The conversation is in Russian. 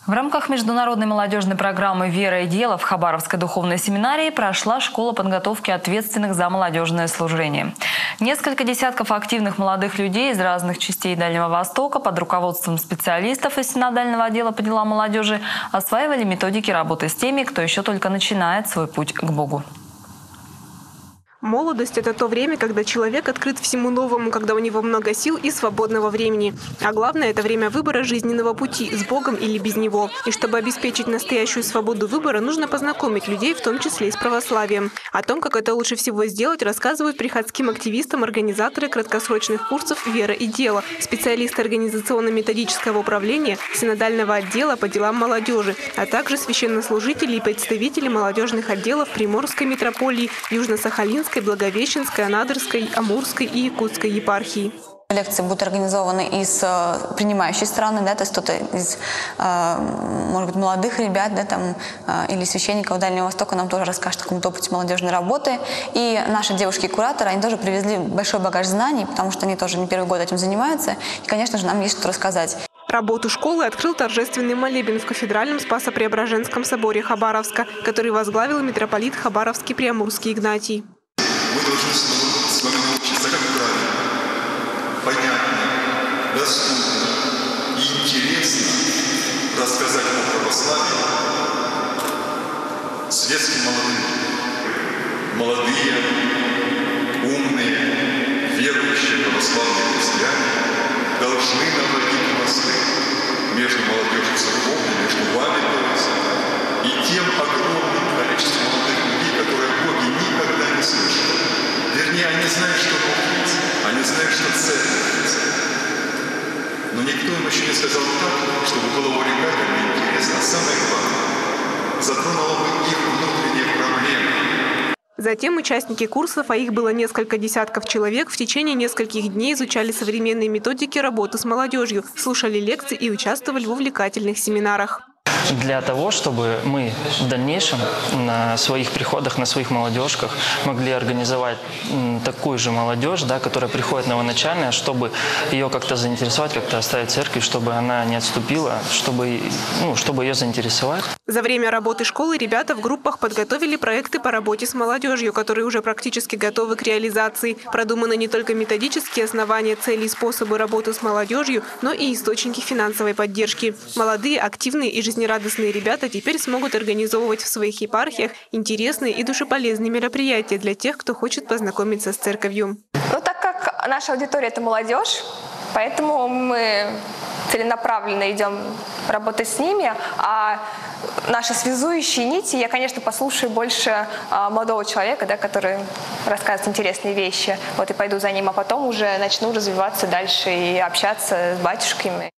В рамках международной молодежной программы «Вера и дело» в Хабаровской духовной семинарии прошла школа подготовки ответственных за молодежное служение. Несколько десятков активных молодых людей из разных частей Дальнего Востока под руководством специалистов из синодального отдела по делам молодежи осваивали методики работы с теми, кто еще только начинает свой путь к Богу. Молодость – это то время, когда человек открыт всему новому, когда у него много сил и свободного времени. А главное – это время выбора жизненного пути, с Богом или без Него. И чтобы обеспечить настоящую свободу выбора, нужно познакомить людей, в том числе и с православием. О том, как это лучше всего сделать, рассказывают приходским активистам организаторы краткосрочных курсов «Вера и дело», специалисты организационно-методического управления синодального отдела по делам молодежи, а также священнослужители и представители молодежных отделов Приморской митрополии, Южно-Сахалинской, Благовещенской, Анадырской, Амурской и Якутской епархии. Лекции будут организованы из принимающей страны, да, то есть кто-то из, может быть, молодых ребят, да, там, или священников Дальнего Востока нам тоже расскажет о каком-то опыте молодежной работы. И наши девушки-кураторы, они тоже привезли большой багаж знаний, потому что они тоже не первый год этим занимаются. И, конечно же, нам есть что рассказать. Работу школы открыл торжественный молебен в кафедральном Спасо-Преображенском соборе Хабаровска, который возглавил митрополит Хабаровский Преамурский Игнатий. Мы должны с вами научиться, как правильно, понятно, доступно и интересно рассказать о православии светским молодым. Молодые, умные, верующие православные христиане должны наводить мосты между молодежью церковной, между вами, то есть, и тем огромным количеством молодых людей, которые о Боге никогда не слышали. Вернее, они знают, что Бог есть, они знают, что церковь есть. Но никто им еще не сказал так, чтобы было увлекательно и интересно, а самое главное, затронуло бы их внутренние проблемы. Затем участники курсов, а их было несколько десятков человек, в течение нескольких дней изучали современные методики работы с молодежью, слушали лекции и участвовали в увлекательных семинарах. Для того, чтобы мы в дальнейшем на своих приходах, на своих молодежках могли организовать такую же молодежь, да, которая приходит новоначальная, чтобы ее как-то заинтересовать, как-то оставить в церкви, чтобы она не отступила, чтобы ее заинтересовать. За время работы школы ребята в группах подготовили проекты по работе с молодежью, которые уже практически готовы к реализации. Продуманы не только методические основания, цели и способы работы с молодежью, но и источники финансовой поддержки. Молодые, активные и жизнерадостные ребята теперь смогут организовывать в своих епархиях интересные и душеполезные мероприятия для тех, кто хочет познакомиться с церковью. Ну, так как наша аудитория – это молодежь, поэтому мы целенаправленно идем работать с ними, а наши связующие нити, я, конечно, послушаю больше молодого человека, да, который рассказывает интересные вещи, вот, и пойду за ним, а потом уже начну развиваться дальше и общаться с батюшками.